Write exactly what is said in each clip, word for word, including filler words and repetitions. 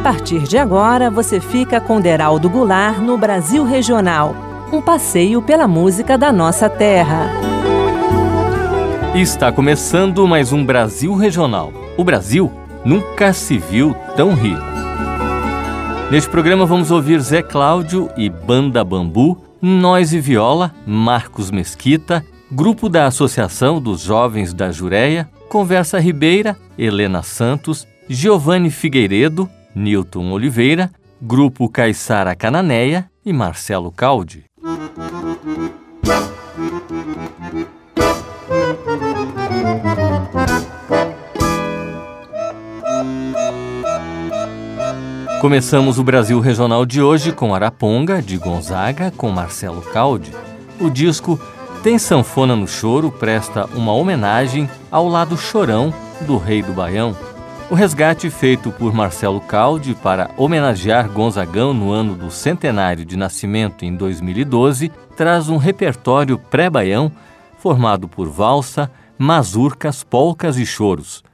partir de agora, você fica com Deraldo Goulart no Brasil Regional, um passeio pela música da nossa terra. Está começando mais um Brasil Regional. O Brasil nunca se viu tão rico. Neste programa vamos ouvir Zé Cláudio e Banda Bambu, Nós e Viola, Marcos Mesquita, Grupo da Associação dos Jovens da Jureia, Conversa Ribeira, Helena Santos, Giovanni Figueiredo, Nilton Oliveira, Grupo Caiçara Cananéia e Marcelo Caldi. Começamos o Brasil Regional de hoje com Araponga, de Gonzaga, com Marcelo Caldi. O disco Tem Sanfona no Choro presta uma homenagem ao lado chorão do Rei do Baião. O resgate feito por Marcelo Caldi para homenagear Gonzagão no ano do centenário de nascimento em dois mil e doze traz um repertório pré-baião formado por valsa, mazurcas, polcas e choros.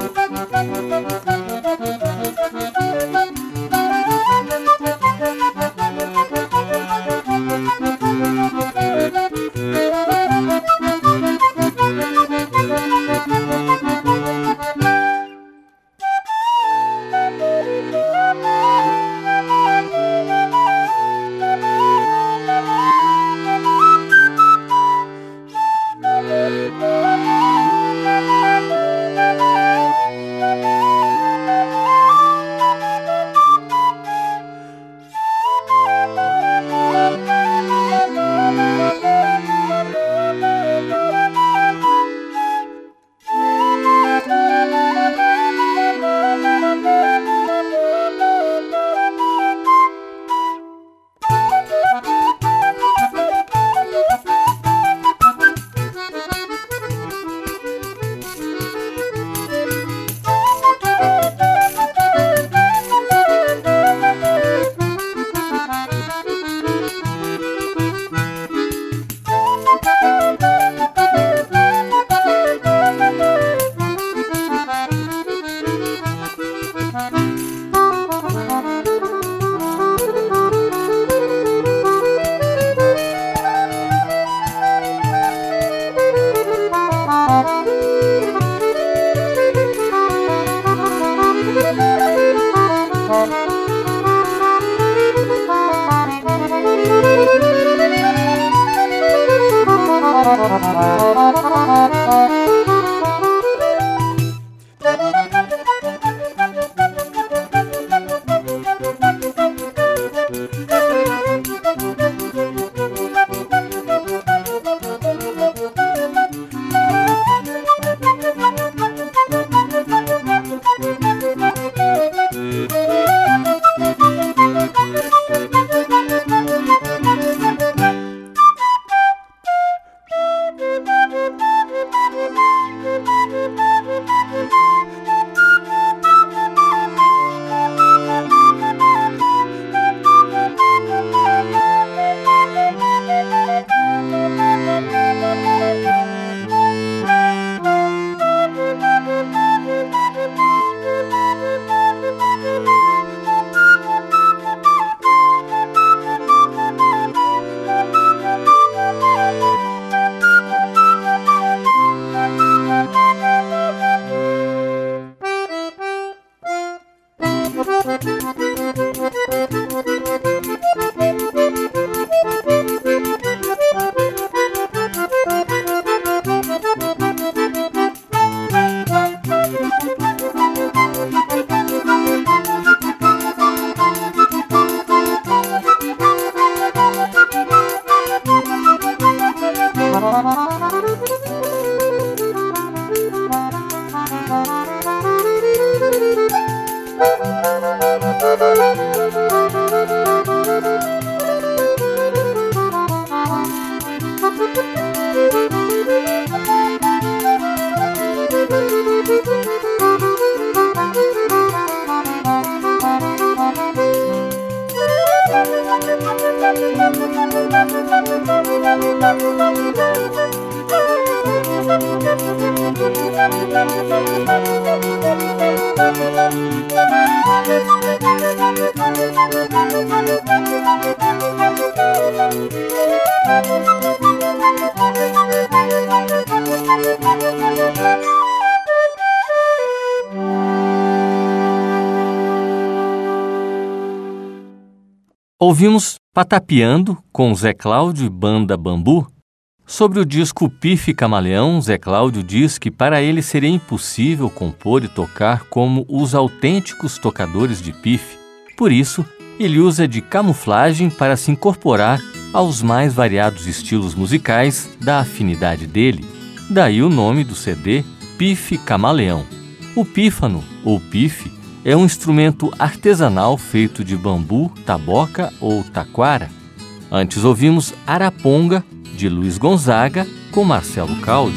Ouvimos Patapiando, com Zé Cláudio e Banda Bambu. Sobre o disco Pife Camaleão, Zé Cláudio diz que para ele seria impossível compor e tocar como os autênticos tocadores de pife. Por isso, ele usa de camuflagem para se incorporar aos mais variados estilos musicais da afinidade dele. Daí o nome do C D, Pife Camaleão. O pífano, ou pife, é um instrumento artesanal feito de bambu, taboca ou taquara. Antes ouvimos Araponga, de Luiz Gonzaga, com Marcelo Caldi.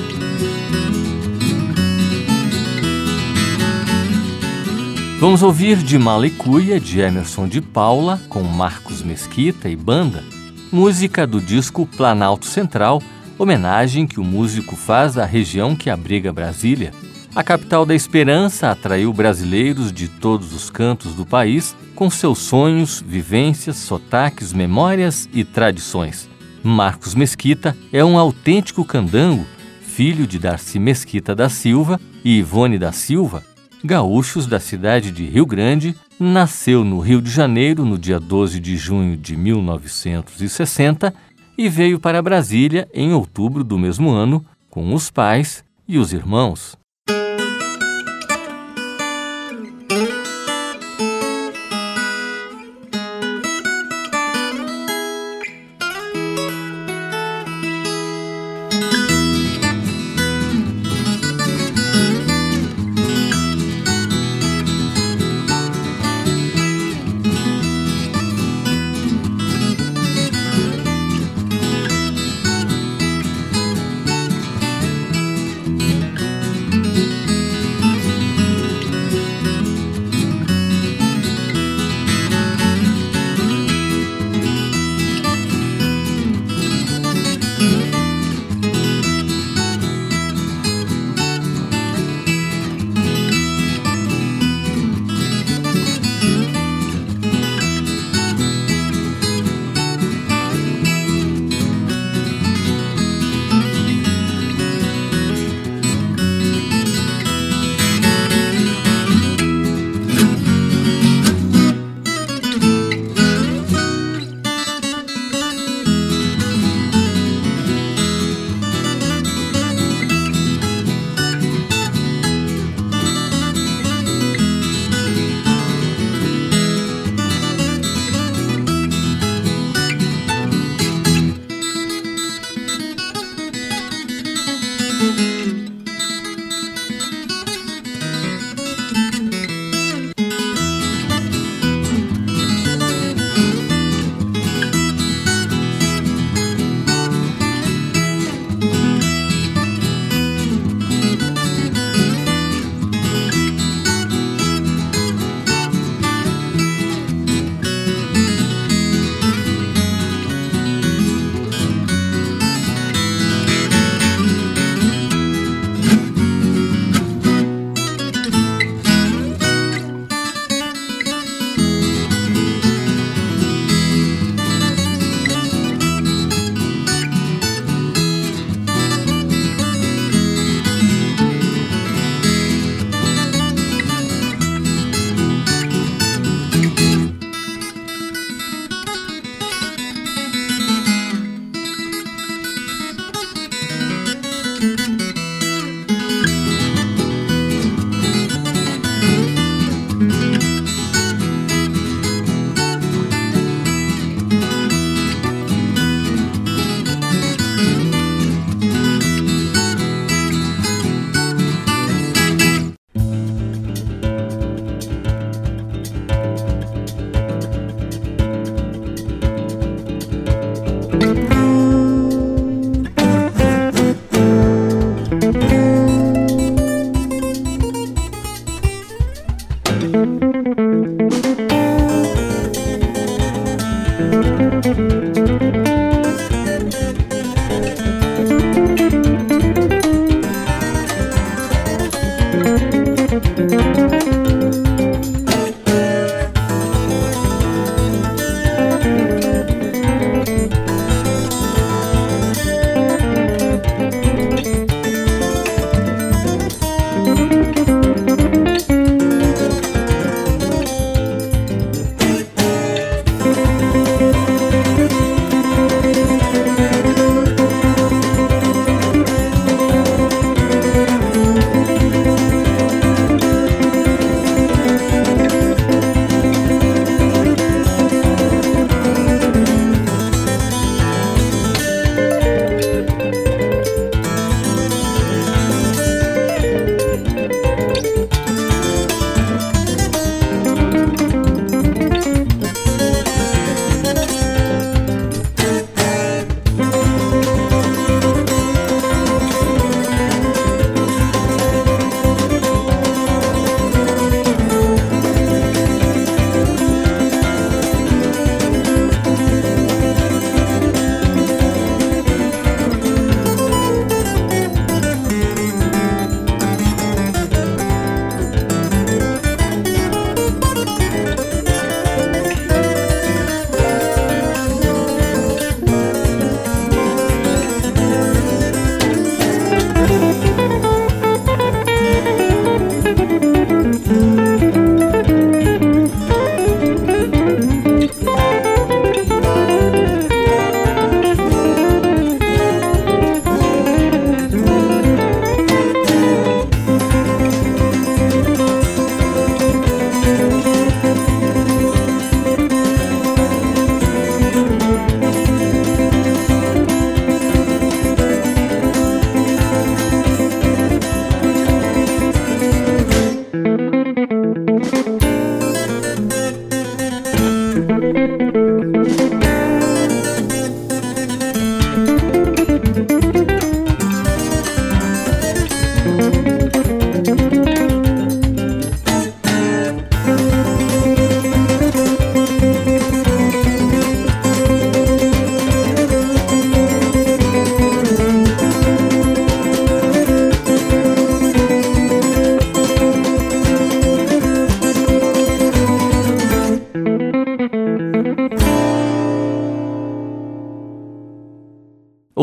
Vamos ouvir De Mala e Cuia, de Emerson de Paula, com Marcos Mesquita e banda, música do disco Planalto Central, homenagem que o músico faz à região que abriga Brasília. A capital da esperança atraiu brasileiros de todos os cantos do país com seus sonhos, vivências, sotaques, memórias e tradições. Marcos Mesquita é um autêntico candango, filho de Darcy Mesquita da Silva e Ivone da Silva, gaúchos da cidade de Rio Grande. Nasceu no Rio de Janeiro no dia doze de junho de mil novecentos e sessenta e veio para Brasília em outubro do mesmo ano com os pais e os irmãos.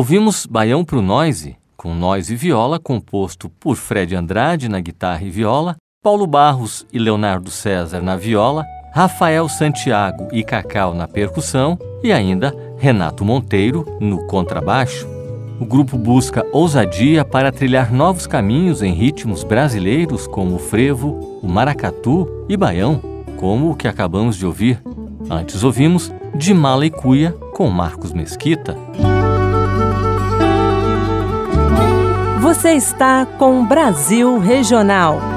Ouvimos Baião pro Noise, com Noise e viola, composto por Fred Andrade na guitarra e viola, Paulo Barros e Leonardo César na viola, Rafael Santiago e Cacau na percussão e ainda Renato Monteiro no contrabaixo. O grupo busca ousadia para trilhar novos caminhos em ritmos brasileiros como o frevo, o maracatu e baião, como o que acabamos de ouvir. Antes ouvimos De Mala e Cuia com Marcos Mesquita. Você está com Brasil Regional.